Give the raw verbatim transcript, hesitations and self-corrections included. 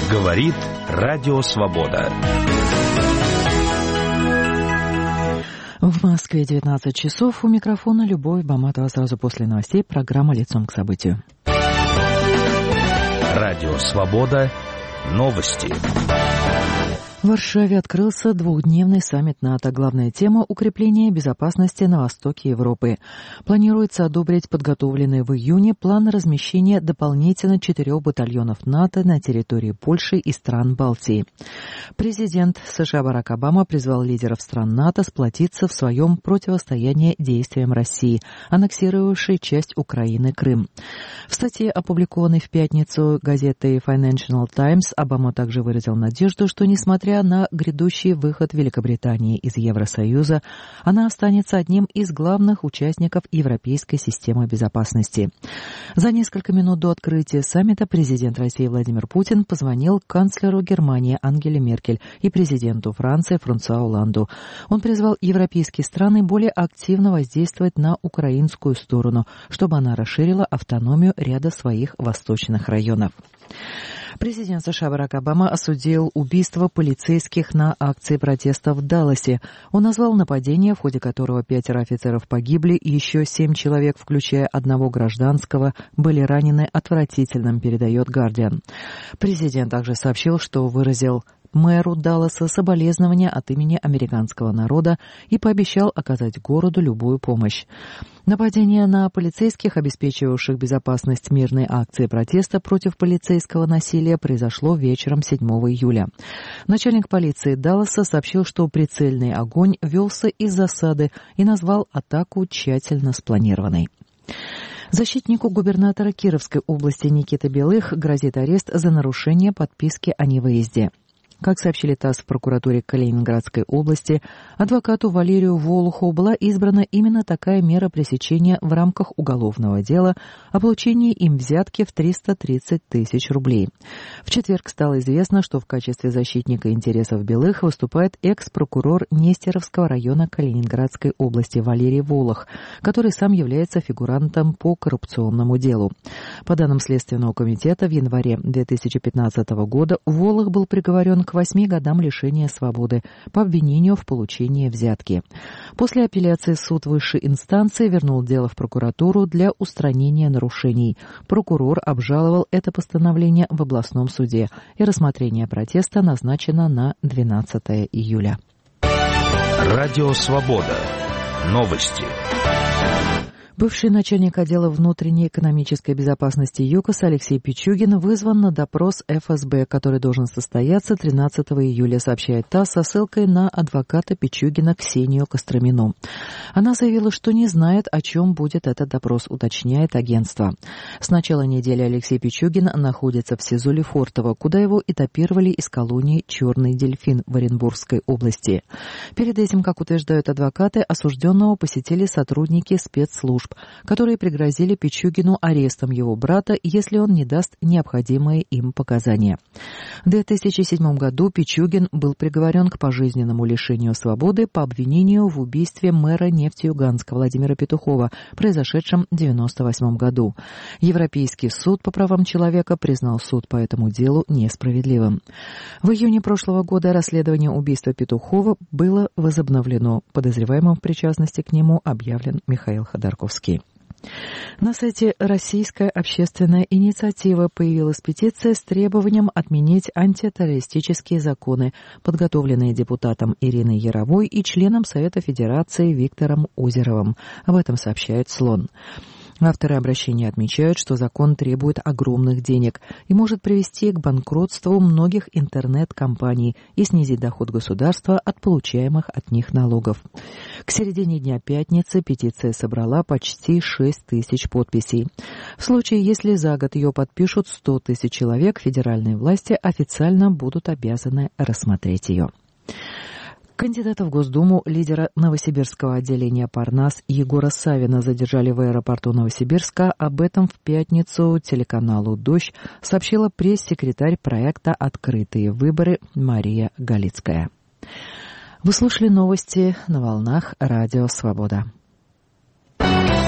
Говорит Радио Свобода. В Москве девятнадцать часов. У микрофона Любовь Баматова. Сразу после новостей программа «Лицом к событию». Радио Свобода. Новости. В Варшаве открылся двухдневный саммит НАТО. Главная тема – укрепление безопасности на востоке Европы. Планируется одобрить подготовленный в июне план размещения дополнительно четырех батальонов НАТО на территории Польши и стран Балтии. Президент США Барак Обама призвал лидеров стран НАТО сплотиться в своем противостоянии действиям России, аннексировавшей часть Украины Крым. В статье, опубликованной в пятницу газетой Financial Times, Обама также выразил надежду, что, несмотря на грядущий выход Великобритании из Евросоюза, она останется одним из главных участников европейской системы безопасности. За несколько минут до открытия саммита президент России Владимир Путин позвонил канцлеру Германии Ангеле Меркель и президенту Франции Франсуа Оланду. Он призвал европейские страны более активно воздействовать на украинскую сторону, чтобы она расширила автономию ряда своих восточных районов. Президент США Барак Обама осудил убийство полицейских на акции протеста в Далласе. Он назвал нападение, в ходе которого пятеро офицеров погибли и еще семь человек, включая одного гражданского, были ранены, отвратительным, передает «Гардиан». Президент также сообщил, что выразил мэру Далласа соболезнования от имени американского народа и пообещал оказать городу любую помощь. Нападение на полицейских, обеспечивавших безопасность мирной акции протеста против полицейского насилия, произошло вечером седьмого июля. Начальник полиции Далласа сообщил, что прицельный огонь велся из засады и назвал атаку тщательно спланированной. Защитнику губернатора Кировской области Никиты Белых грозит арест за нарушение подписки о невыезде. Как сообщили ТАСС в прокуратуре Калининградской области, адвокату Валерию Волуху была избрана именно такая мера пресечения в рамках уголовного дела о получении им взятки в триста тридцать тысяч рублей. В четверг стало известно, что в качестве защитника интересов Белых выступает экс-прокурор Нестеровского района Калининградской области Валерий Волох, который сам является фигурантом по коррупционному делу. По данным Следственного комитета, в январе две тысячи пятнадцатого года Волох был приговорен к восьми годам лишения свободы по обвинению в получении взятки. После апелляции суд высшей инстанции вернул дело в прокуратуру для устранения нарушений. Прокурор обжаловал это постановление в областном суде, и рассмотрение протеста назначено на двенадцатое июля. Радио Свобода. Новости. Бывший начальник отдела внутренней экономической безопасности ЮКОС Алексей Пичугин вызван на допрос эф эс бэ, который должен состояться тринадцатого июля, сообщает ТАСС со ссылкой на адвоката Пичугина Ксению Костромину. Она заявила, что не знает, о чем будет этот допрос, уточняет агентство. С начала недели Алексей Пичугин находится в СИЗО Лефортово, куда его этапировали из колонии «Черный дельфин» в Оренбургской области. Перед этим, как утверждают адвокаты, осужденного посетили сотрудники спецслужб, которые пригрозили Пичугину арестом его брата, если он не даст необходимые им показания. В две тысячи седьмом году Пичугин был приговорен к пожизненному лишению свободы по обвинению в убийстве мэра Нефтеюганска Владимира Петухова, произошедшем в девяносто восьмом году. Европейский суд по правам человека признал суд по этому делу несправедливым. В июне прошлого года расследование убийства Петухова было возобновлено. Подозреваемым в причастности к нему объявлен Михаил Ходорковский. На сайте «Российская общественная инициатива» появилась петиция с требованием отменить антитеррористические законы, подготовленные депутатом Ириной Яровой и членом Совета Федерации Виктором Озеровым. Об этом сообщает «Слон». Авторы обращения отмечают, что закон требует огромных денег и может привести к банкротству многих интернет-компаний и снизить доход государства от получаемых от них налогов. К середине дня пятницы петиция собрала почти шесть тысяч подписей. В случае, если за год ее подпишут сто тысяч человек, федеральные власти официально будут обязаны рассмотреть ее. Кандидата в Госдуму, лидера новосибирского отделения «Парнас» Егора Савина задержали в аэропорту Новосибирска. Об этом в пятницу телеканалу «Дождь» сообщила пресс-секретарь проекта «Открытые выборы» Мария Галицкая. Вы слушали новости на волнах Радио Свобода.